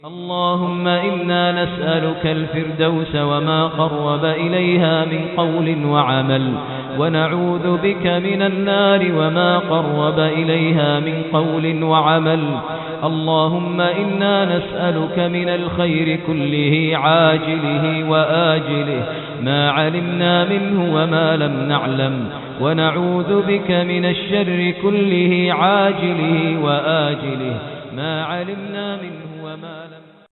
اللهم إنا نسألك الفردوس وما قرب إليها من قول وعمل، ونعوذ بك من النار وما قرب إليها من قول وعمل. اللهم إنا نسألك من الخير كله عاجله وآجله ما علمنا منه وما لم نعلم، ونعوذ بك من الشر كله عاجله وآجله ما علمنا منه وما لم